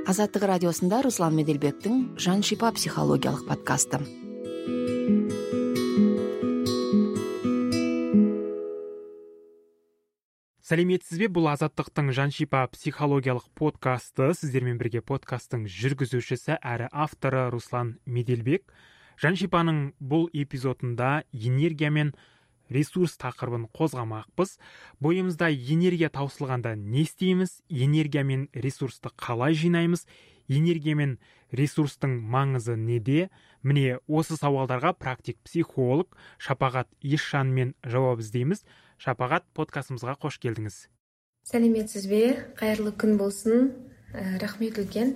Азаттық радиосында Руслан Меделбектің «Жан шипа» психологиялық подкасты. Сәлеметсіз бе? Бұл Азаттықтың «Жан шипа» психологиялық подкасты. Сіздермен бірге подкасттың жүргізушісі әрі авторы Руслан Меделбек. Жан шипаның бұл эпизодында энергия мен ресурс тақырыбын қозғамақпыз. Бойымызда энергия таусылғанда не істейміз? Энергия мен ресурсты қалай жинаймыз? Энергия мен ресурстың маңызы неде? Міне осы сауалдарға практик психолог Шапағат Есжанмен жауап іздейміз. Шапағат, подкастымызға қош келдіңіз. Сәлеметсіз бе? Қайырлы күн болсын. Рахмет үлкен.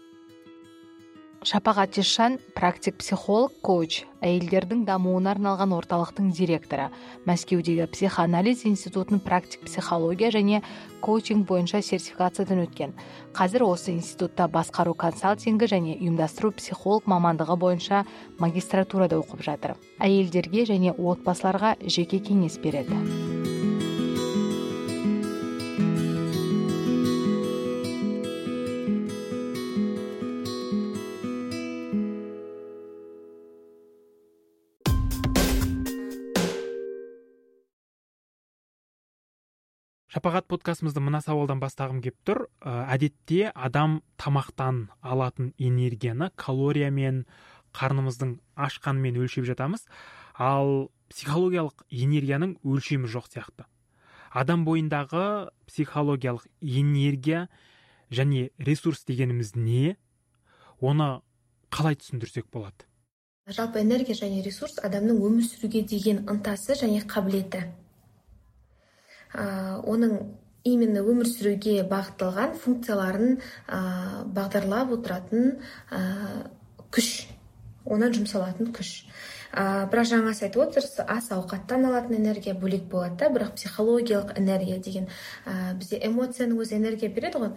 Шапағат Есжан практик психолог, коуч, әйелдердің дамуына арналған орталықтың директоры, Мәскеудегі психоанализ институтының практик психология және коучинг бойынша сертификациядан өткен. Қазір осы институтта басқару консалтингі және ұйымдастыру психолог мамандығы бойынша магистратурада оқып жатыр. Әйелдерге және отбасыларға жеке кеңес береді. Шапағат, подкастымызды мына сауалдан бастағым келіп тұр. Әдетте адам тамақтан алатын энергияны калориямен, қарнымыздың ашқанымен өлшеп жатамыз, ал психологиялық энергияның өлшемі жоқ сияқты. Адам бойындағы психологиялық энергия және ресурс дегеніміз не? Оны қалай түсіндірсек болады? Жалпы энергия және ресурс адамның өмір сүруге деген ынтасы және қабілеті. Оның именно өмір сүруге бағытталған функцияларын бағдарлап отыратын күш, онан жұмсалатын күш. Бірақ жаңа айтып отырсыз, ас ауқаттан алатын энергия бөлек болады, бірақ психологиялық энергия деген бізде эмоцияның өзі энергия береді ғой.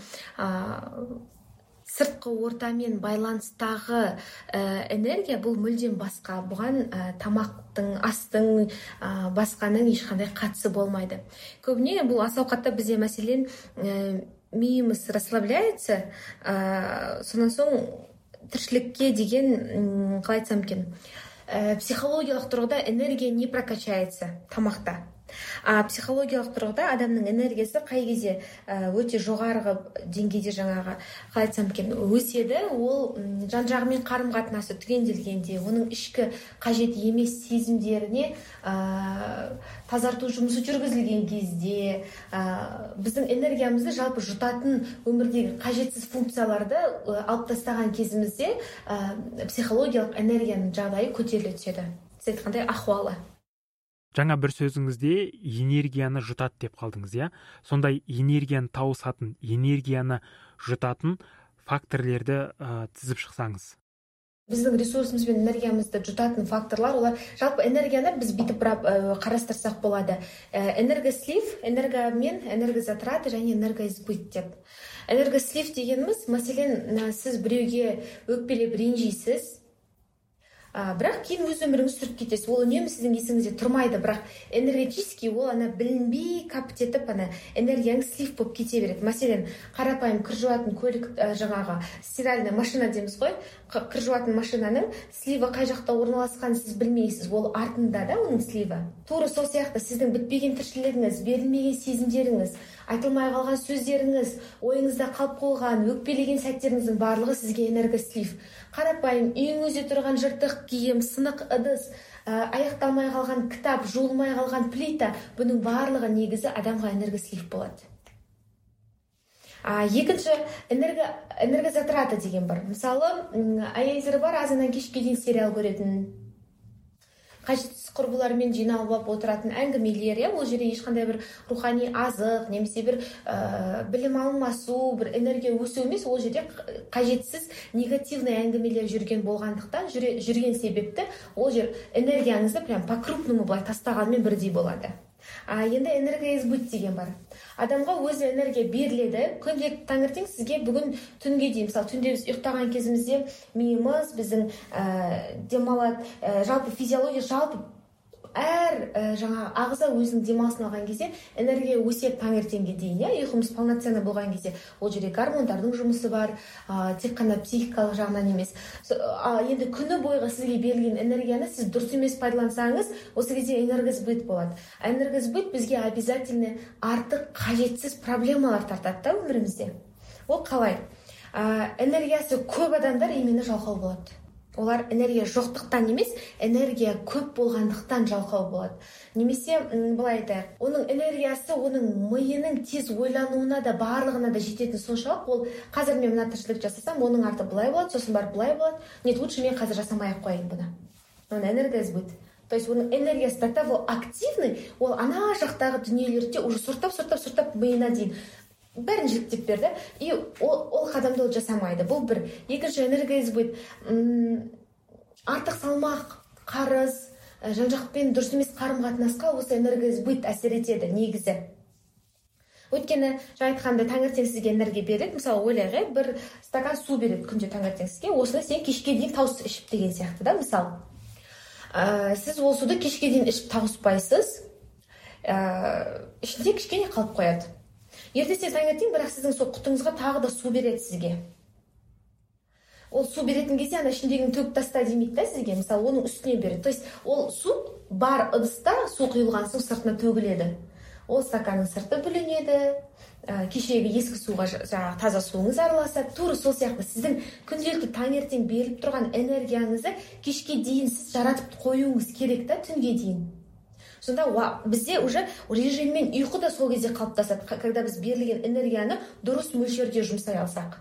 Сыртқы ортамен байланыстағы энергия бұл мүлдем басқа. Бұған тамақтың, астың, басқаның ешқандай қатысы болмайды. Көбіне бұл ас ауқатта бізде мәселен миымыз расслабляется, сонан соң тіршілікке деген, қалай айтсам екен, психологиялық тұрғыда энергия не прокачается тамақта. Психологиялық тұрғыда адамның энергиясы қай кезде өте жоғарғы деңгейде жаңағы қалай айтсам екен өседі, ол жан-жағымен қарым-қатынасы түгенделгенде, оның ішкі қажет емес сезімдеріне тазарту жұмысы жүргізілген кезде, біздің энергиямызды жалпы жұтатын өмірдегі қажетсіз функцияларды алып тастаған кезімізде психологиялық энергияның жағдайы көтеріле түседі. Сіз айтқандай ахуалы. Жаңа бір сөзіңізде энергияны жұтады деп қалдыңыз, иә? Сондай энергияны тауысатын, энергияны жұтатын факторлерді тізіп шықсаңыз. Біздің ресурсымыз бен энергиямызды жұтатын факторлар, олар жалпы энергияны біз бүйтіп қарастырсақ болады. Энергослив, энергомен, энергозатраты және энергоизбыт деп. Энергослив дегеніміз, мәселен, сіз біреуге өкпелеп ренжисіз, бірақ кейін өз өміріңіз сүріп кетесіз. Ол үнемі сіздің есіңізде тұрмайды, бірақ энергетически ол білінбей капт етіп, энергияңыз слив болып кете береді. Мәселен, қарапайым кір жуатын көлік, жаңағы стиральный машина деміз ғой, кір жуатын машинаның сливі қай жақта орналасқанын сіз білмейсіз, ол артында да оның сливі. Тура сол сияқты сіздің бітпеген тіршілігіңіз, берілмеген сезімдеріңіз, айтылмай қалған сөздеріңіз, ойыңызда қалып қойған, өкпелеген сәттеріңіздің барлығы сізге энергослив. Қарапайым үйіңізде тұрған жыртық киім, сынық ыдыс, аяқталмай қалған кітап, жуылмай қалған плита, бұның барлығы негізі адамға энергослив болады. Екінші энергозатраты деген бар. Мысалы, әйелдер бар, азаннан кешке дейін сериал көретін, қажетсіз құрбылармен жиналып отыратын әңгімелер, ол жерде ешқандай бір рухани азық, немесе бір білім алмасу, бір энергия өсу емес, ол жерде қажетсіз негативный әңгімелер жүрген болғандықтан, жүрген себепті ол жер энергияңызды прям по-крупному былай тастағанмен бірдей болады. Енді энергоизбыт деген бар. Адамға өзі энергия беріледі. Күнделікті таңертең сізге бүгін түнге дейін, мысалы түнде біз ұйықтаған кезімізде миымыз біздің демалады, жалпы физиология, жалпы әр жаңа ағза өзінің демалысын алған кезде энергия өседі таңертеңге дейін, ұйқымыз полноценный болған кезде. Ол жерде гормондардың жұмысы бар, тек қана психикалық жағынан емес. Енді күні бойғы сізге берілген энергияны сіз дұрыс емес пайдалансаңыз, осы кезде энергосбыт болады. Энергосбыт бізге обязательно артық қажетсіз проблемалар тартады да өмірімізде. Ол қалай? Энергиясы көп адамдар именно жалқау болады. Олар энергия жоқтықтан емес, энергия көп болғандықтан жалқау болады. Немесе былай айтайық, оның энергиясы оның миының тез ойлануына да барлығына да жететін соншалық, ол қазір мен мына тіршілік жасасам, оның арты былай болады, сосын барып былай болады. Нет, лучше мен қазір жасамай-ақ қояйын бұны. Оның энергосбыт. То есть оның энергиясы до того активный, ол ана жақтағы дүниелерді уже сұртап миына дейін бәрін жіктеп берді, и ол қадамды ол жасамайды. Бұл бір. Екінші энергосбыт, артық салмақ, қарыз, жан-жақпен дұрыс емес қарым-қатынасқа осы энергосбыт әсер етеді негізі. Өйткені жаңа айтқанда таңертең сізге энергия береді. Мысалы, ойлайық, бір стакан су береді күнде таңертең сізге. Осыны сен кешке дейін тауысып ішіп деген сияқты да, мысалы. Сіз ол суды кешке дейін ішіп тауыспайсыз, ішінде кішкене қалып қояды. Ертең таңертең, бірақ сіздің сол құтыңызға тағы да су береді сізге. Ол су беретін кезде ана ішіндегіні төгіп таста демейді да сізге, мысалы, оның үстіне береді. То есть ол су бар ыдыста су құйылған соң сыртына төгіледі. Ол стаканның сырты бүлінеді, кешегі ескі суға таза суыңыз араласады. Тура сол сияқты сіздің күнделікті таңертең беріліп тұрған энергияңызды кешке дейін сіз жаратып қоюыңыз керек та, түнге дейін. Сонда бізде уже режиммен ұйқы да сол кезде қалыптасады, когда біз берілген энергияны дұрыс мөлшерде жұмсай алсақ.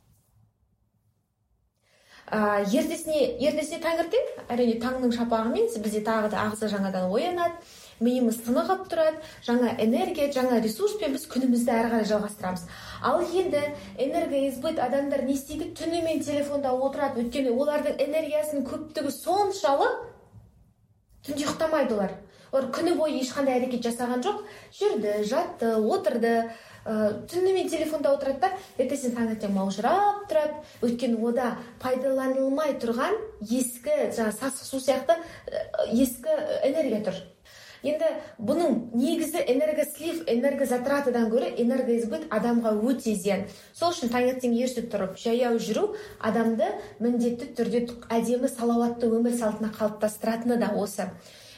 Ертесіне таңертең, әрине таңның шапағымен бізде тағы да ағза жаңадан оянады, миымыз тынығып тұрады, жаңа энергия, жаңа ресурспен біз күнімізді әрі қарай жалғастырамыз. Ал енді энергосбыт адамдар не істейді? Түнімен телефонда отырады, өйткені олардың энергиясының көптігі соншалық, түнде ұйықтамайды олар. Олар күні бойы ешқандай әрекет жасаған жоқ, жүрді, жатты, отырды, түнімен телефонда отырады да, ертесіне таңертең маужырап тұрады. Өйткені ода пайдаланылмай тұрған ескі, сасық су сияқты ескі энергия тұр. Енді бұның негізі энергослив, энергозатратыдан гөрі энергосбыт адамға өте зиян. Сол үшін таңертең ерте тұрып, жаяу жүру адамды міндетті түрде әдемі салауатты өмір салтына қалыптастыратыны да осы.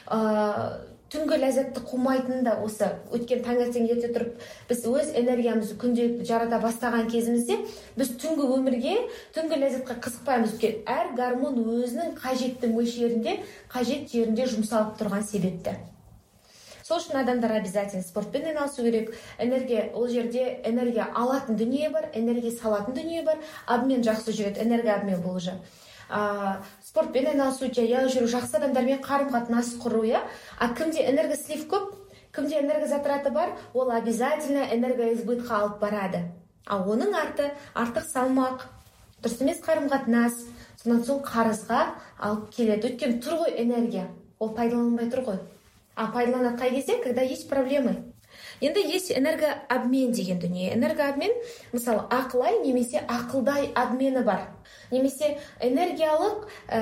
Түнгі ләззатты қумайтыны да осы. Өткен таңертең ерте тұрып, біз өз энергиямызды күнделікті жарата бастаған кезімізде, біз түнгі өмірге, түнгі ләззатқа қызықпаймыз. Әр гормон өзінің қажетті мөлшерінде, қажет жерінде жұмсалып тұрған себепті. Сол үшін адамдар обязательно спортпен айналысу керек. Энергия, ол жерде энергия алатын дүние бар, энергия салатын дүние бар. Обмен жақсы жүреді, энергообмен бұл уже. Спортпен айналысу, жаяу жүру, жақсы адамдармен қарым-қатынас құру, А кімде энергослив көп, кімде энергозатраты бар, ол обязательно энергосбытқа алып барады. Оның арты артық салмақ, дұрыс емес қарым-қатынас, сонан соң қарызға алып келеді. Өйткені тұр ғой энергия, ол пайдаланбай тұр ғой. Пайдаланады қай кезде, когда есть проблемы. Енді есть энергообмен деген дүние. Энергообмен, мысалы, ақылай немесе ақылдай обмені бар. Немесе энергиялық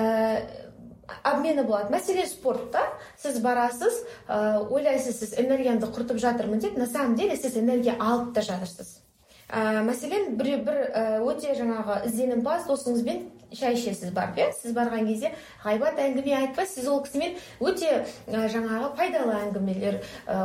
обмені болады. Мәселе спортта сіз барасыз, ойлайсыз, сіз энергиямды құртып жатырмын деп, на самом деле сіз энергия алып та жатырсыз. Мәселен, бір өте жаңағы ізденімпаз досыңызбен шай ішесіз барып, сіз барған кезде ғайбат әңгіме айтпай, сіз ол кісімен өте жаңағы пайдалы әңгімелер,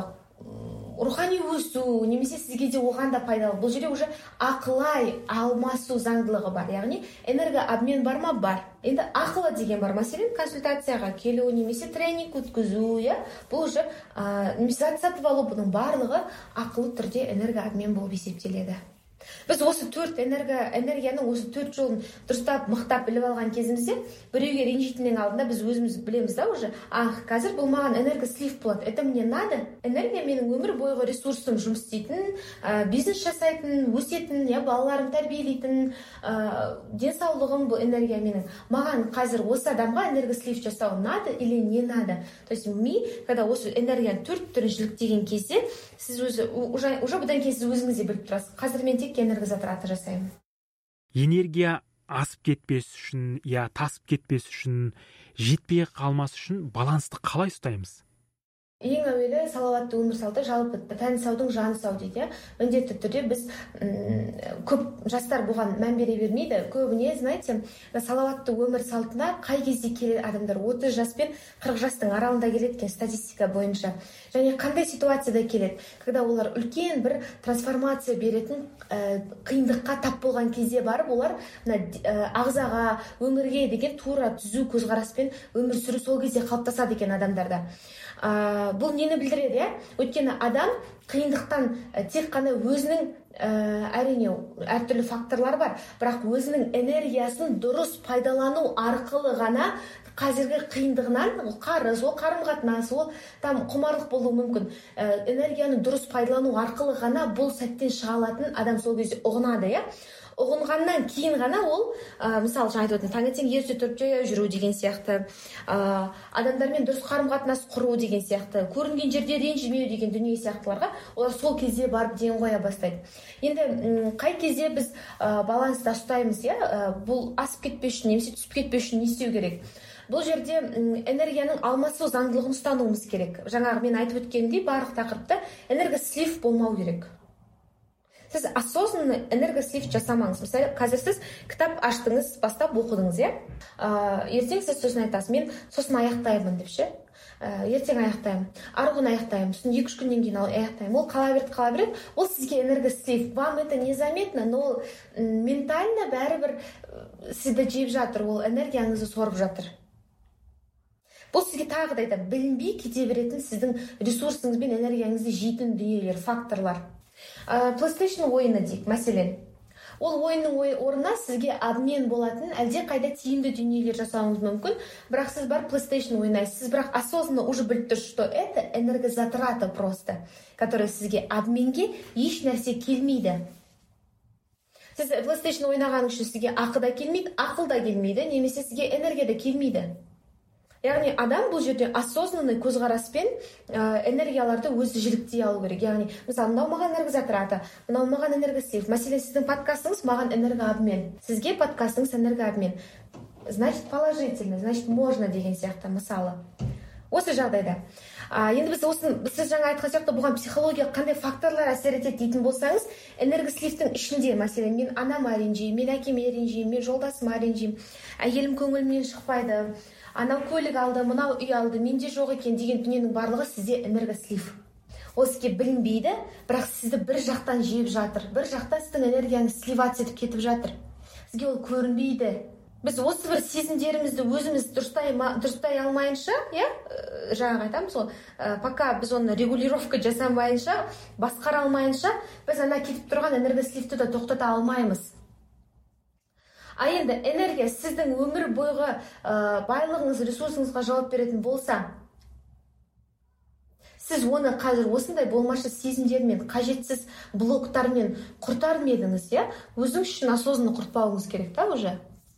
рухани өсу, немесе сізге де оған да пайдалы. Бұл жерде уже ақылай алмасу заңдылығы бар. Яғни энергообмен бар ма? Бар. Енді ақылы деген бар. Мәселен, консультацияға келу, немесе тренинг өткізу, бұл уже немесе сатып алу, бұның барлығы ақылы түрде энергообмен болып есептеледі. Біз осы төрт энергияның осы төрт жолын дұрыстап, мықтап біліп алған кезімізде, біреуге ренжитіннің алдында біз өзіміз білеміз да уже. Қазір бұл маған энергослив болады. Это мне надо. Энергия менің өмір бойғы ресурсым, жұмыс істейтін, бизнес жасайтын, өсетін, балаларым тәрбиелейтін, денсаулығым бұл энергия менің. Маған қазір осы адамға энергослив жасау надо или не надо. То есть когда осы энергияның төрт түрін жіліктеген кезде, сіз уже бұдан кейін сіз өзіңізде біліп тұрасыз. Қазір мен тек энергозатраты жасаймын. Энергия асып кетпес үшін, тасып кетпес үшін, жетпей қалмас үшін балансты қалай ұстаймыз? Ең әуелі салауатты өмір салты, жалпы тән саудың жаны сау дейді. Міндетті түрде біз көп жастар бұған мән бере бермейді. Көбіне, знаете, салауатты өмір салтына қай кезде келеді адамдар? 30 жас пен 40 жастың аралығында келеді екен статистика бойынша. Және қандай ситуацияда келеді? Когда олар үлкен бір трансформация беретін қиындыққа тап болған кезде барып, олар ағзаға, өмірге деген тура түзу көзқараспен өмір сүру сол кезде қалыптасады екен адамдарда. Бұл нені білдіреді? Өйткені адам қиындықтан тек қана өзінің әрине әртүрлі факторлар бар, бірақ өзінің энергиясын дұрыс пайдалану арқылы ғана қазіргі қиындығынан, ол қарыз, ол қарым-қатынас, ол құмарлық болуы мүмкін. Энергияны дұрыс пайдалану арқылы ғана бұл сәттен шыға алатын адам сол кезде ұғынады, ұғынғаннан кейін ғана ол, мысалы жаңа айтып отырмын, таңертең ерте тұрып жаяу жүру деген сияқты, адамдармен дұрыс қарым-қатынас құру деген сияқты, көрінген жерде ренжімеу деген дүние сияқтыларға олар сол кезде барып ден қоя бастайды. Енді қай кезде біз баланста ұстаймыз, бұл асып кетпес үшін, немесе түсіп кетпес үшін не істеу керек? Бұл жерде энергияның алмасу заңдылығын ұстануымыз керек. Жаңағы мен айтып өткенімдей барлық тақырыпта энергослив болмау керек. Сіз осознанно энергослив жасамаңыз. Мысалы, қазір сіз кітап аштыңыз, бастап оқыдыңыз, ертең сіз сосын айтасыз, мен сосын аяқтаймын деп ше. Ертең аяқтаймын, ары күні аяқтаймын, сосын 2-3 күннен кейін аяқтаймын. Ол қала береді. Ол сізге энергослив. Вам это незаметно, но ментально бәрібір сізді жеп жатыр, ол энергияңызды сорып жатыр. Бұл сізге тағы да білінбей кете беретін сіздің ресурсыңыз бен энергияңызды жейтін дүниелер, факторлар. PlayStation ойыны дейік, мәселен. Ол ойынның орнына сізге обмен болатын әлде қайда тиімді дүниелер жасауыңыз мүмкін, бірақ сіз бар PlayStation ойнайсыз. Сіз бірақ осознанно уже біліп тұрсыз, что это энергозатрата просто, которая сізге обменге еш нәрсе келмейді. Сіз PlayStation ойнаған үшін сізге ақы да келмейді, ақыл да келмейді, немесе сізге энергия да келмейді. Яғни адам бұл жерде осознанный көзқараспен энергияларды өзі жіліктей алу керек. Яғни, мысалы, мынау маған энергозатрата, мынау маған энергослив. Мәселен, сіздің подкастыңыз маған энергообмен. Сізге подкастыңыз энергообмен. Значит, положительно, значит, можно деген сияқты, мысалы. Осы жағдайда. Енді сіз жаңа айтқан сияқты бұған психология қандай факторлар әсер етеді дейтін болсаңыз, энергосливтің ішінде, мәселен, мен анама ренжимін, мен әкеме ренжимін, мен жолдасыма ренжимін, әйелім көңілімнен шықпайды, анау көлік алды, мынау үй алды, менде жоқ екен деген дүниенің барлығы сізде энергослив. Ол сізге білінбейді, бірақ сізді бір жақтан жеп жатыр, бір жақтан сіздің энергияңыз сливация етіп кетіп жатыр. Сізге ол көрінбейді. Біз осы бір сезімдерімізді өзіміз дұрыстай алмайынша, жаңағы айтамыз ғой, пока біз оны регулировка жасамайынша, басқара алмайынша, біз ана кетіп тұрған энергосливті де тоқтата алмаймыз. Енді энергия сіздің өмір бойғы байлығыңыз, ресурсыңызға жауап беретін болса, сіз оны қазір осындай болмашы сезімдермен, қажетсіз блоктармен құртар ма едіңіз, өзіңіз үшін осознанно құртпауыңыз керек та уже.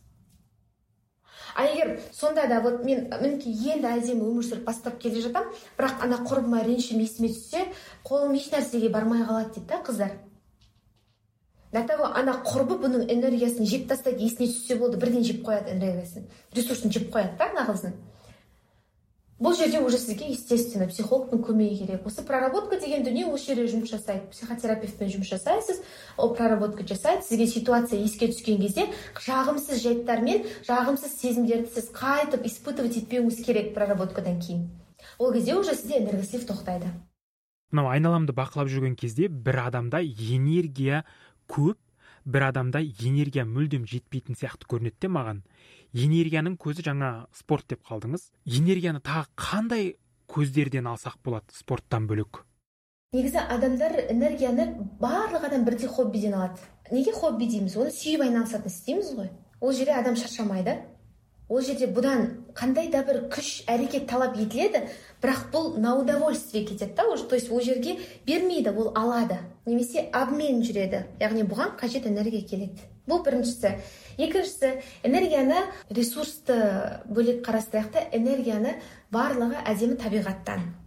Егер сонда да мен енді әдемі өмір сүріп бастап келе жатам, бірақ ана құрбыма ренішім есіме түссе, қолым еш нәрсеге бармай қалады дейді қыздар. До того ана құрбы бұның энергиясын жеп тастайды, есіне түссе болды, бірден жеп қояды энергиясын, ресурсын жеп қояды да ана қыздың. Бұл жерде уже сізге естественно психологтың көмегі керек. Осы проработка деген дүние осы жерде жұмыс жасайды. Психотерапевтпен жұмыс жасайсыз, ол проработка жасайды. Сізге ситуация еске түскен кезде жағымсыз жайттармен, жағымсыз сезімдерді сіз қайтып испытывать етпеуіңіз керек проработкадан кейін. Ол кезде уже сізде энергослив тоқтайды. Мынау айналамды бақылап жүрген кезде бір адамда энергия көп, бір адамда энергия мүлдем жетпейтін сияқты көрінеді де маған. Энергияның көзі жаңа спорт деп қалдыңыз. Энергияны тағы қандай көздерден алсақ болады спорттан бөлек? Негізі адамдар энергияны барлық адам бірдей хоббиден алады. Неге хобби дейміз? Оны сүйіп айналысатын істейміз ғой. Ол жерде адам шаршамайды. Ол жерде бұдан қандай да бір күш, әрекет талап етіледі, бірақ бұл на удовольствие кетеді да, то есть ол жерге бермейді, ол алады. Немесе обмен жүреді. Яғни бұған қажет энергия келеді. Бұл біріншісі. Екіншісі, энергияны ресурсты бөлек қарастырайық та, энергияны барлығы әдемі табиғаттан.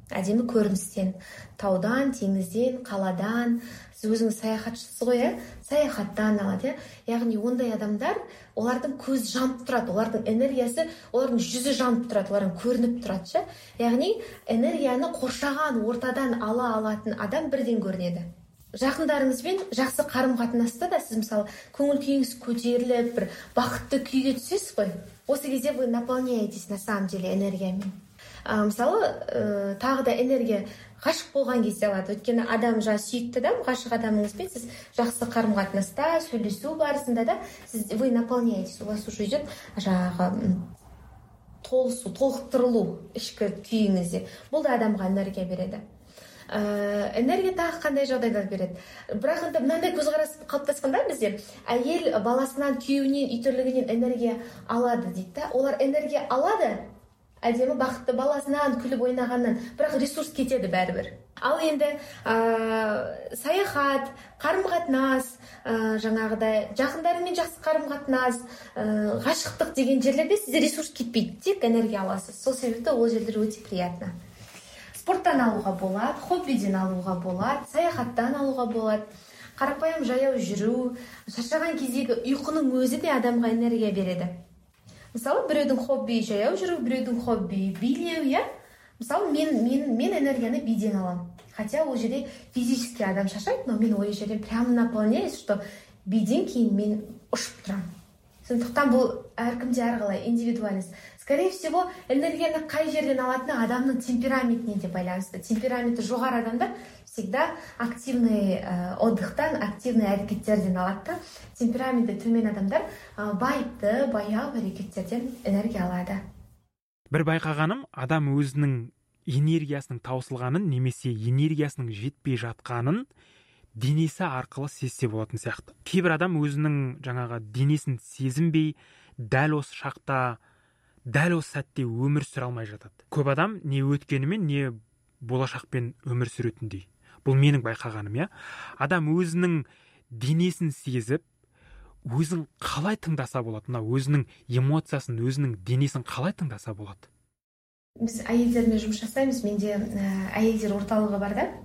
әдемі көріністен, таудан, теңізден, қаладан. Сіз өзіңіз саяхатшысыз ғой, саяхаттан алады. Яғни ондай адамдар, олардың көз жанып тұрады, олардың энергиясы, олардың жүзі жанып тұрады, олардың көрініп тұрады. Яғни энергияны қоршаған ортадан ала алатын адам бірден көрінеді. Жақындарыңызбен жақсы қарым-қатынаста да сіз мысалы көңіл күйіңіз көтеріліп, бір бақытты күйге түсесіз ғой. Осы кезде вы наполняетесь на самом деле энергиямен. Мысалы, тағы да энергия ғашық болған кезде алады. Өйткені адам сүйікті адам, ғашық адамыңызбен сіз жақсы қарым-қатынаста, сөйлесу барысында да вы наполняетесь, у вас уже идет толысу, толықтырылу ішкі күйіңізде. Бұл да адамға энергия береді. Энергия тағы қандай жағдайда береді? Бірақ енді мынандай көзқарас қалыптасқанда бізде әйел баласынан, күйеуінен, үйтірлігінен энергия алады дейді. Олар энергия алады, әдемі бақытты баласынан күліп ойнағаннан, бірақ ресурс кетеді бәрібір. Ал енді саяхат, қарым-қатынас, жаңағыдай жақындарымен жақсы қарым-қатынас, ғашықтық деген жерлерде сізде ресурс кетпейді, тек энергия аласыз. Сол себепті ол жерлер өте приятно. Спорттан алуға болады, хоббиден алуға болады, саяхаттан алуға болады. Қарапайым жаяу жүру, шаршаған кездегі ұйқының өзі де адамға энергия береді. Мысалы, біреудің хобби жаяу жүру, біреудің хобби билеу, Мысалы, мен энергияны биден аламын. Хотя ол жерде физически адам шаршайды, но мен ол жерден прямо наполняюсь, что биден кейін мен ұшып тұрамын. Сондықтан бұл әркімде әрқалай индивидуальность. Скорее всего, энергияны қай жерден алатыны адамның темпераментіне де байланысты. Темпераменті жоғары адамдар всегда активный отдыхтан, активный әрекеттерден алады. Темпераменті төмен адамдар байыпты, баяу әрекеттерден энергия алады. Бір байқағаным, адам өзінің энергиясының таусылғанын немесе энергиясының жетпей жатқанын денесі арқылы сезсе болатын сияқты. Кейбір адам өзінің жаңағы денесін сезінбей, дәл осы шақта, дәл осы сәтте өмір сүре алмай жатады. Көп адам не өткенімен, не болашақпен өмір сүретіндей. Бұл менің байқағаным, Адам өзінің денесін сезіп, өзін қалай тыңдаса болады, өзінің эмоциясын, өзінің денесін қалай тыңдаса болады? Біз әйелдермен жұмыс жасаймыз, менде әйелдер орталығы бар да.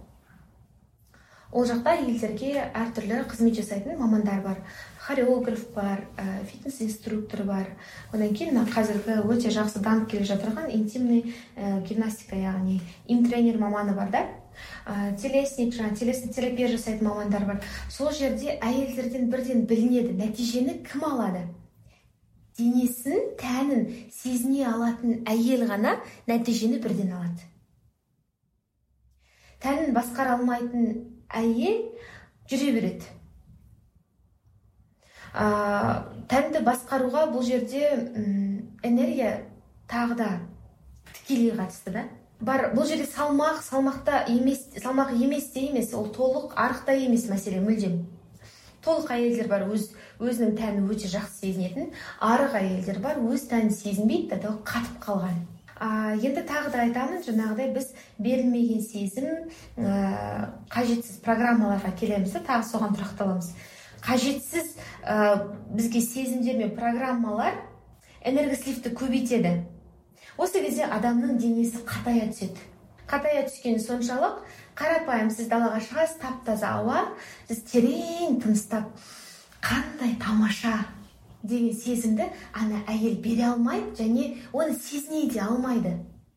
Ол жақта әйелдерге әртүрлі қызмет жасайтын мамандар бар. Хореограф бар, фитнес-инструктор бар. Одан кейін қазіргі өте жақсы дамып келе жатырған интимный гимнастика, яғни им-тренер маманы бар да. Телесник, телесный терапия жасайтын мамандар бар. Сол жерде әйелдерден бірден білінеді, нәтижені кім алады? Денесін, тәнін сезіне алатын әйел ғана нәтижені бірден алады. Тәнін басқара алмайтын әйел жүре береді. Тәнді басқаруға бұл жерде энергия тағы да тікелей қатысты да. Бар, бұл жерде салмақ емес те емес, ол толық арықта емес мәселе мүлдем. Толық әйелдер бар, өзінің тәні өте жақсы сезінетін, арық әйелдер бар, өз тәнін сезінбейді, да қатып қалған. Енді тағы да айтамын, жаңағыдай біз берілмеген сезім, қажетсіз программаларға келеміз, тағы соған тұрақталамыз. Қажетсіз бізге сезімдер мен программалар энергослифті көбейтеді. Осы кезде адамның денесі қатая түседі. Қатая түскені соншалық, қарапайым сіз далаға шығасыз, тап-таза ауа, сіз терең тыныстап, қандай тамаша деген сезімді ана әйел бере алмайды, және оны сезіне де алмайды.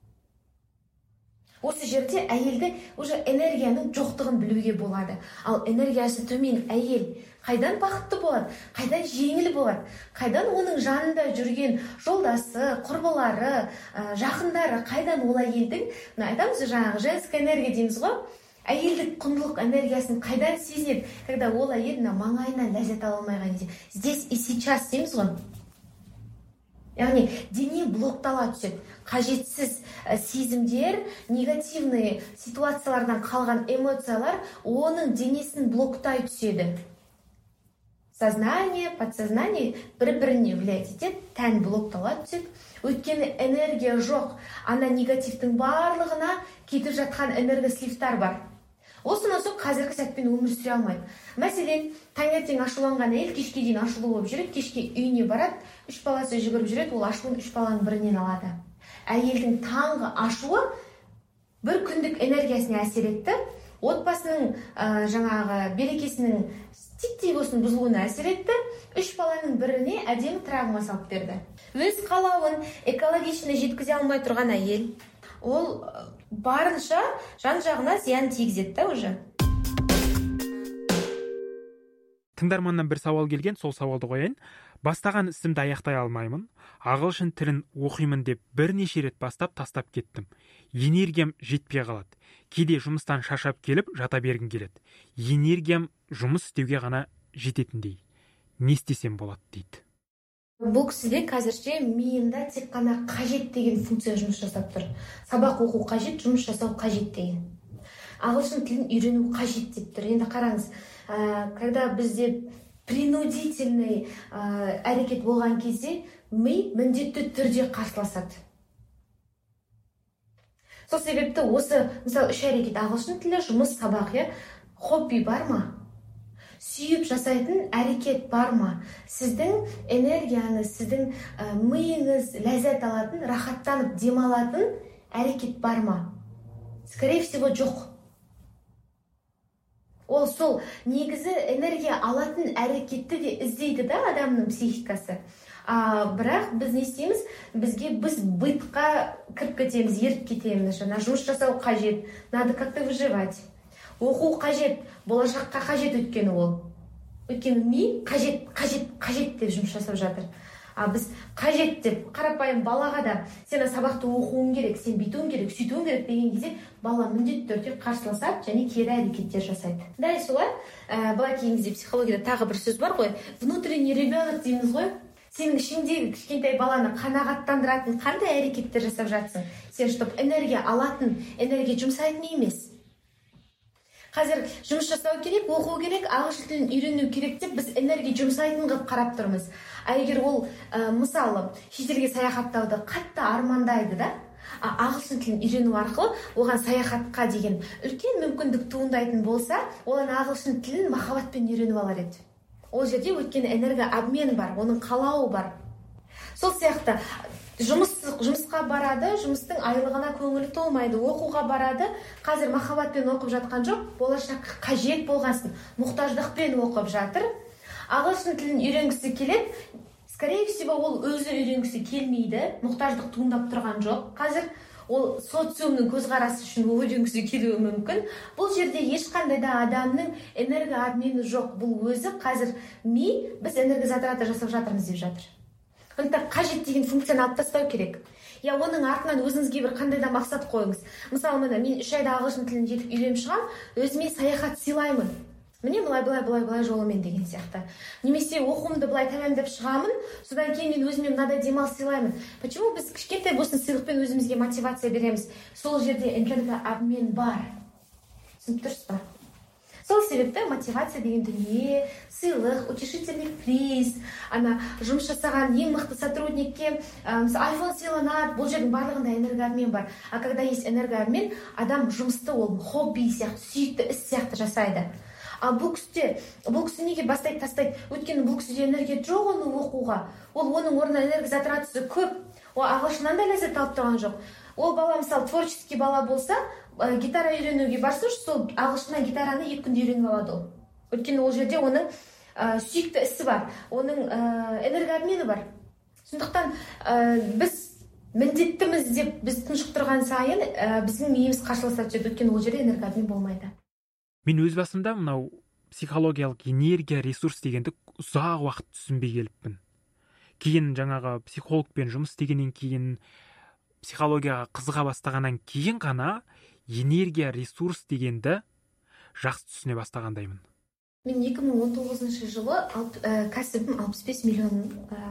Осы жерде әйелді уже энергияның жоқтығын білуге болады. Ал энергиясы төмен әйел қайдан бақытты болады, қайдан жеңіл болады, қайдан оның жанында жүрген жолдасы, құрбылары, жақындары, қайдан ол әйелдің, айтамыз жаңағы женская энергия дейміз ғой, әйелдік құндылық энергиясын қайдан сезінеді, когда ол әйел маңайынан ләззат ала алмай кезде. Здесь и сейчас дейміз ғой. Яғни дене блоктала түседі. Қажетсіз сезімдер, негативный ситуациялардан қалған эмоциялар оның денесін блоктай түседі. Сознание, подсознание бір-біріне влиять етеді, тән блоктала түседі. Өйткені энергия жоқ, ана негативтің барлығына кетіп жатқан энергослифтар бар. Осынан соң қазіргі сәтпен өмір сүре алмайды. Мәселен, таңертең ашуланған әйел кешке дейін ашулы болып жүреді, кешке үйіне барады, 3 баласы жүгіріп жүреді, ол ашуын 3 баланың бірінен алады. Әйелдің таңғы ашуы бір күндік энергиясына әсер етті, отбасының жаңағы берекесінің титтей болсын бұзылуына әсер етті, 3 баланың біріне әдемі травма салып берді. Өз қалауын экологичный жеткізе алмай тұрған әйел, ол барынша жан-жағына зиян тигізеді уже. Тыңдарманнан бір сауал келген, сол сауалды қояйын. Бастаған ісімді аяқтай алмаймын. Ағылшын тілін оқимын деп бірнеше рет бастап тастап кеттім. Энергиям жетпей қалады. Кейде жұмыстан шаршап келіп жата бергім келеді. Энергиям жұмыс істеуге ғана жететіндей. Не істесем болады дейді. Бұл кісіде қазірше миында тек қана қажет деген функция жұмыс жасап тұр. Сабақ оқу қажет, жұмыс жасау қажет деген. Ағылшын тілін үйрену қажет деп тұр. Енді қараңыз, когда бізде принудительный әрекет болған кезде ми міндетті түрде қарсыласады. Сол себепті осы, мысалы, 3 әрекет ағылшын тілі, жұмыс, сабақ, хобби бар ма? Сүйіп жасайтын әрекет бар ма? Сіздің энергияңыз, сіздің миыңыз ләззат алатын, рахаттанып демалатын әрекет бар ма? Скорее всего, жоқ. Ол сол негізі энергия алатын әрекетті де іздейді да адамның психикасы. Бірақ біз не істейміз? Біз бытқа кіріп кетеміз, еріп кетеміз. Жұмыс жасау қажет, надо как-то выживать. Оқу қажет, болашаққа қажет өткені ол. Өткені ми қажет деп жұмыс жасап жатыр. Біз қажет деп қарапайым балаға да сен сабақты оқуың керек, сен бүйтуің керек, сөйтуің керек деген кезде бала міндетті түрде қарсыласады және кері әрекеттер жасайды. Дәл солай, былай кейінгі психологияда тағы бір сөз бар ғой, внутренний ребенок дейміз ғой. Сенің ішіндегі кішкентай баланы қанағаттандыратын қандай әрекеттер жасап жатсың? Сен чтоб энергия алатын, энергия жұмсайтын емес. Қазір жұмыс жасау керек, оқу керек, ағылшын тілін үйрену керек деп біз энергия жұмсайтын қылып қарап тұрмыз. Егер ол, мысалы, шетелге саяхаттауды қатты армандайды да, ағылшын тілін үйрену арқылы оған саяхатқа деген үлкен мүмкіндік туындайтын болса, оған ағылшын тілін махаббатпен үйреніп алар еді. Ол жерде өйткені энергия обмен бар, оның қалауы бар. Сол сияқты жұмысқа барады, жұмыстың айлығына көңілі толмайды, оқуға барады, қазір махаббатпен оқып жатқан жоқ, болашаққа қажет болғасын, мұқтаждықпен оқып жатыр. Ағылшын тілін үйренгісі келеді, скорее всего, ол өзі үйренгісі келмейді, мұқтаждық туындап тұрған жоқ. Қазір ол социумның көзқарасы үшін үйренгісі келуі мүмкін. Бұл жерде ешқандай да адамның энергия обмені жоқ. Бұл өзі қазір біз энергозатраты жасап жатырмыз деп жатыр. Сондықтан қажет деген функцияны алып тастау керек. Оның артынан өзіңізге бір қандай да мақсат қойыңыз. Мысалы, мен 3 айда ағылшын тілін жетіп үйреніп шығам, өзіме саяхат сыйлаймын. Міне былай жолымен деген сияқты. Немесе оқуымды былай тәмамдап шығамын, содан кейін мен өзіме мынадай демалыс сыйлаймын. Почему біз кішкентай болсын сыйлықпен өзімізге мотивация береміз? Сол жерде энергия обмен бар. Түсініп тұрсыз ба? Сол себепті мотивация деген дүние, сыйлық, утешительный приз, жұмыс жасаған ең мықты сотрудникке iPhone сыйланады, бұл жердің барлығында энергообмен бар. Когда есть энергообмен, адам жұмысты ол хобби сияқты, сүйікті іс сияқты жасайды. Бұл кісі неге бастайды тастайды? Өйткені бұл кісіде энергия жоқ оны оқуға. Ол оның орнына энергия затратысы көп. Ол ағылшыннан да ләззат алып тұрған жоқ. Ол бала, мысалы, творческий бала болса, гитара үйренуге барса, сол ағылшыннан гитараны 2 күнде үйреніп алады ол. Өйткені ол жерде оның сүйікті ісі бар, оның энергообмені бар. Сондықтан біз міндеттіміз деп біз тұншықтырған сайын біздің миымыз қарсыласады жүреді, өйткені ол жерде энергообмен болмайды. Мен өз басымда мынау психологиялық энергия ресурс дегенді ұзақ уақыт түсінбей келіппін. Кейін жаңағы психологпен жұмыс істегеннен кейін, психологияға қызыға бастағаннан кейін ғана энергия ресурс дегенді жақсы түсіне бастағандаймын. Мен 2019 жылы кәсібім 65 миллион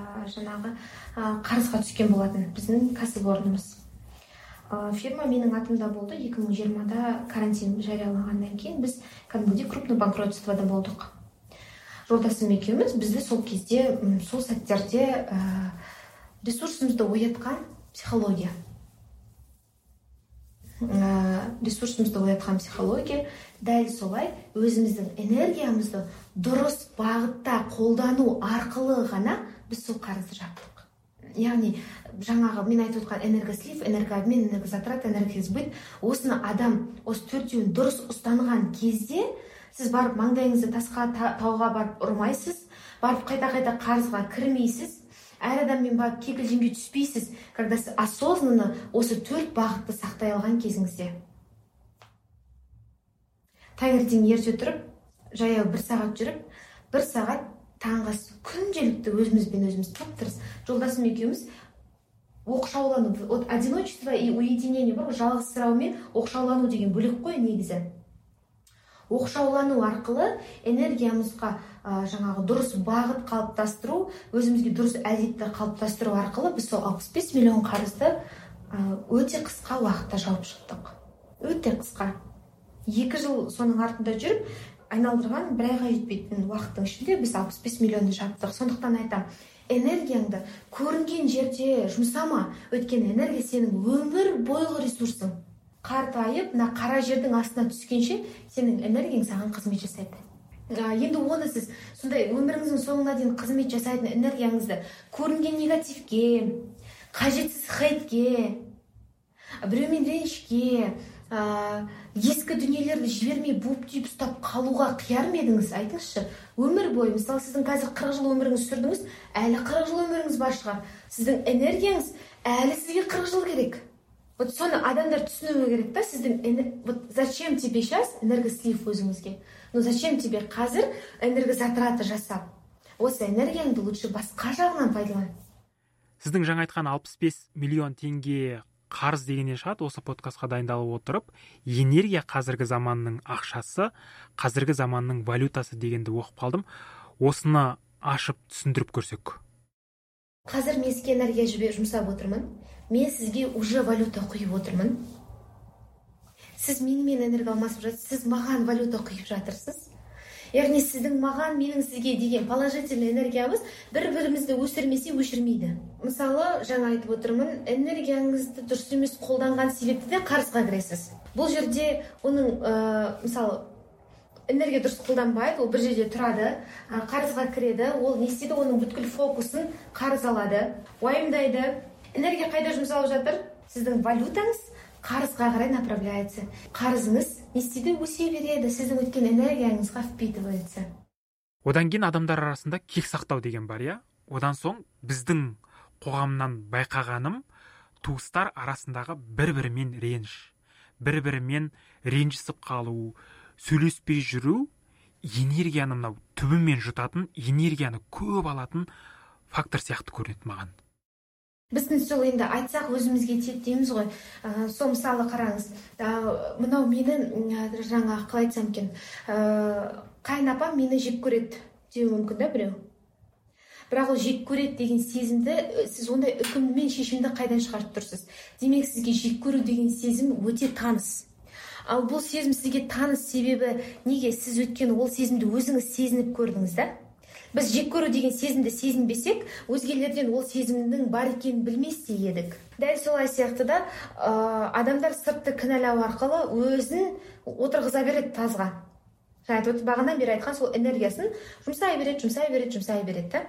қарызға түскен болатын біздің кәсіпорнымыз. Фирма менің атымда болды. 2020-да карантин жарияланғаннан кейін біз кәдімгідей крупный банкротствода болдық. Жолдасым екеуміз бізді сол кезде, сол сәттерде ресурсымызды оятқан психология. Дәл солай өзіміздің энергиямызды дұрыс бағытта қолдану арқылы ғана біз сол қарызды жаптық. яғни жаңағы мен айтып отқан энергослив, энергообмен, энергозатрат, энергосбыт, осыны адам осы төртеуін дұрыс ұстанған кезде сіз барып маңдайыңызды тасқа, тауға барып ұрмайсыз, барып қайта қарызға кірмейсіз, әр адаммен барып кикілжіңге түспейсіз, когда сіз осознанно осы 4 бағытты сақтай алған кезіңізде. Таңертең ерте тұрып, жаяу 1 сағат жүріп, 1 сағат таңғы күнделікті өзімізбен өзіміз тып-тырыс. Жолдасым екеуміз оқшаулану, одиночество и уединение бар, жалғызсырау мен оқшаулану деген бөлек қой негізі. Оқшаулану арқылы энергиямызға жаңағы дұрыс бағыт қалыптастыру, өзімізге дұрыс әдетті қалыптастыру арқылы біз сол 65 миллион қарызды өте қысқа уақытта жауып шықтық. Өте қысқа. 2 жыл соның артында жүріп, айналдырған 1 айға жетпейтін уақыттың ішінде біз 65 миллионды жаптық. Сондықтан айтам, энергияңды көрінген жерде жұмсама, өйткені энергия сенің өмір бойғы ресурсың. Қартайып, қара жердің астына түскенше сенің энергияң саған қызмет жасайды. Енді оны сіз сондай өміріңіздің соңына дейін қызмет жасайтын энергияңызды көрінген негативке, қажетсіз хейтке, біреумен ренішке, ескі дүниелерді жібермей буып-түйіп ұстап қалуға қияр ма едіңіз? Айтыңызшы, өмір бойы, мысалы сіздің қазір 40 жыл өміріңіз сүрдіңіз, әлі 40 жыл өміріңіз бар шығар. Сіздің энергияңыз әлі сізге 40 жыл керек. Вот соны адамдар түсінуі керек та, сіздің вот зачем тебе сейчас энергослив өзіңізге? Ну зачем тебе қазір энергозатраты жасап? Осы энергияңды лучше басқа жағынан пайдалан. Сіздің жаңа айтқан 65 миллион теңге қарыз дегеннен шығады. Осы подкастқа дайындалып отырып, энергия қазіргі заманның ақшасы, қазіргі заманның валютасы дегенді оқып қалдым. Осыны ашып түсіндіріп көрсек. Қазір мен сізге энергия жұмсап отырмын. Мен сізге уже валюта құйып отырмын. Сіз менімен энергия алмасып жатырсыз, сіз маған валюта құйып жатырсыз. Яғни сіздің маған, менің сізге деген положительный энергиямыз бір-бірімізді өсірмесе өшірмейді. Мысалы, жаңа айтып отырмын, энергияңызды дұрыс емес қолданған себепті де қарызға кіресіз. Бұл жерде оның, мысалы, энергия дұрыс қолданбайды, ол бір жерде тұрады, қарызға кіреді, ол не істейді, оның бүткіл фокусын қарыз алады, уайымдайды. Энергия қайда жұмсалып жатыр? Сіздің валютаңыз қарызға қарай направляется. Қарызыңыз не істейді? Өсе береді, сіздің өткен энергияңызға впитывается. Одан кейін адамдар арасында кек сақтау деген бар, я? Одан соң біздің қоғамнан байқағаным, туыстар арасындағы бір-бірімен реніш, бір-бірімен ренжісіп қалу, сөйлеспей жүру, энергияны мынау түбімен жұтатын, энергияны көп алатын фактор сияқты көрінеді маған. Біздің сол енді айтсақ өзімізге тиеді дейміз ғой. Сол мысалы қараңыз, мынау мені жаңа қалай айтсам екен, қайынапам мені жек көреді деуі мүмкін да біреу. Бірақ ол жек көреді деген сезімді сіз ондай үкіммен шешімді қайдан шығарып тұрсыз? Демек сізге жек көру деген сезім өте таныс. Ал бұл сезім сізге таныс себебі неге? Сіз өткен ол сезімді өзіңіз сезініп көрдіңіз да? Біз жек көру деген сезімді сезінбесек, өзгелерден ол сезімнің бар екенін білмес те едік. Дәл солай сияқты да адамдар сыртты кінәлау арқылы өзін отырғыза береді тазға. Бағанадан бері айтқан сол энергиясын жұмсай береді.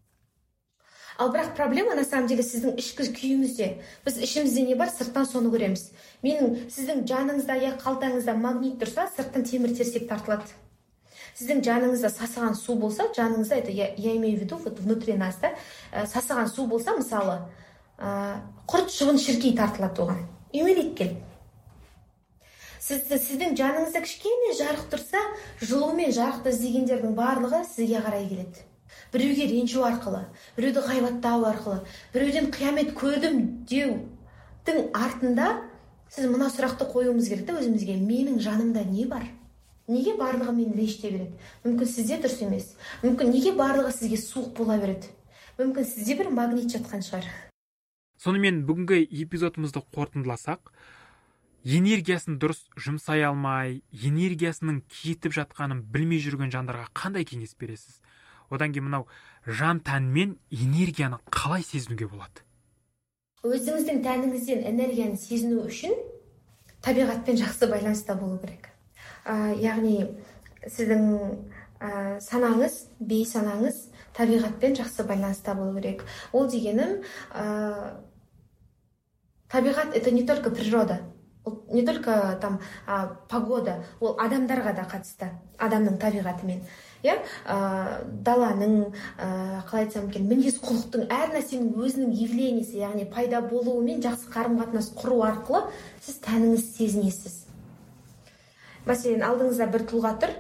Ал бірақ проблема на самом деле сіздің ішкі күйіңізде. Біз ішімізде не бар, сырттан соны көреміз. Сіздің жаныңызда, аяқ қалтаңызда магнит тұрса, сырттан темір терсек тартылады. Сіздің жаныңызда сасыған су болса, жаныңызда, это я имею в виду, вот внутри нас, да, сасыған су болса, мысалы, құрт шыбын шіркей тартылады оған. Үймелейді келіп. Сіздің жаныңызда кішкене жарық тұрса, жылумен жарықты іздегендердің барлығы сізге қарай келеді. Біреуге ренжу арқылы, біреуді ғайбаттау арқылы, біреуден қиямет көрдім деудің артында сіз мына сұрақты қоюымыз керек та өзімізге, менің жанымда не бар? Неге барлығы мені ренжіте береді? Мүмкін сізде дұрыс емес. Мүмкін неге барлығы сізге суық бола береді? Мүмкін сізде бір магнит жатқан шығар. Сонымен бүгінгі эпизодымызды қорытындыласақ, энергиясын дұрыс жұмсай алмай, энергиясының кетіп жатқанын білмей жүрген жандарға қандай кеңес бересіз? Одан кейін мынау жан тәнмен энергияны қалай сезінуге болады? Өзіңіздің тәніңізден энергияны сезіну үшін табиғатпен жақсы байланыста болу керек. Яғни сіздің санаңыз, бейсанаңыз табиғатпен жақсы байланыста болу керек. Ол дегенім, табиғат это не только природа, не только там погода, ол адамдарға да қатысты, адамның табиғатымен. Даланың, қалай айтсам екен, мінез құлықтың, әр нәрсенің өзінің явлениесі, яғни пайда болуымен жақсы қарым-қатынас құру арқылы сіз тәніңіз сезінесіз. Мәселен, алдыңызда бір тұлға тұр,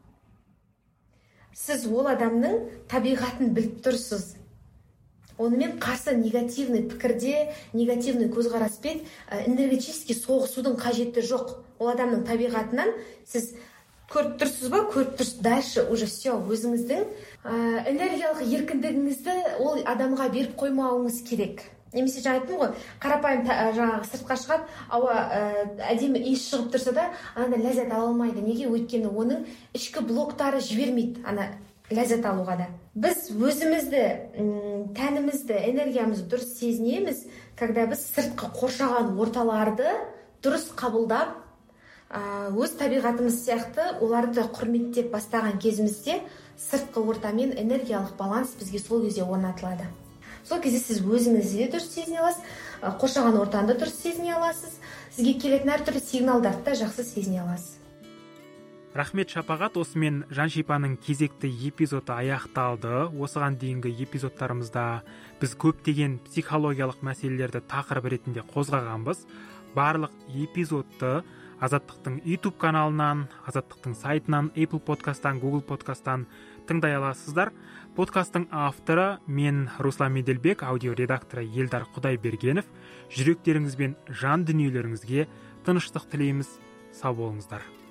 сіз ол адамның табиғатын біліп тұрсыз. Онымен қарсы негативный пікірде, негативный көзқараспен энергетически соғысудың қажеті жоқ. Ол адамның табиғатынан сіз көріп тұрсыз ба, көріп тұрсыз, дальше уже все, өзіңіздің энергиялық еркіндігіңізді ол адамға беріп қоймауыңыз керек. Немесе жаңа айттым ғой, қарапайым жаңағы сыртқа шығады, ауа әдемі иіс шығып тұрса да, ана ләззат ала алмайды. Неге? Өйткені оның ішкі блоктары жібермейді ана ләззат алуға да. Біз өзімізді, тәнімізді, энергиямызды дұрыс сезінеміз, когда біз сыртқы қоршаған орталарды дұрыс қабылдап, өз табиғатымыз сияқты оларды құрметтеп бастаған кезімізде сыртқы ортамен энергиялық баланс бізге сол кезде орнатылады. Сол кезде сіз өзіңізді дұрыс сезіне аласыз, қоршаған ортаны дұрыс сезіне аласыз, сізге келетін әртүрлі сигналдарды да жақсы сезіне аласыз. Рахмет Шапағат, осымен Жаншипаның кезекті эпизоды аяқталды. Осыған дейінгі эпизодтарымызда біз көптеген психологиялық мәселелерді тақырып ретінде қозғағанбыз. Барлық эпизодты Азаттықтың YouTube каналынан, Азаттықтың сайтынан, Apple подкасттан, Google подкасттан тыңдай аласыздар. Подкасттың авторы мен Руслан Меделбек, аудио редакторы Елдар Құдайбергенов. Жүректеріңіз бен жан дүниелеріңізге тыныштық тілейміз. Сау болыңыздар.